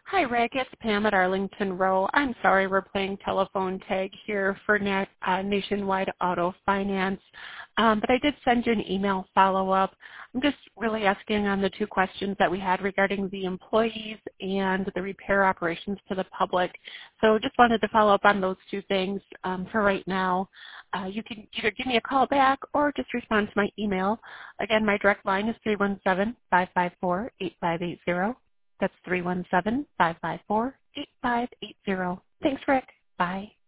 Hi, Rick. It's Pam at Arlington Row. I'm sorry we're playing telephone tag here for Nationwide Auto Finance, but I did send you an email follow-up. I'm just really asking on the two questions that we had regarding the employees and the repair operations to the public. So just wanted to follow up on those two things for right now. You can either give me a call back or just respond to my email. Again, my direct line is 317-554-8580. That's 317-554-8580. Thanks, Rick. Bye.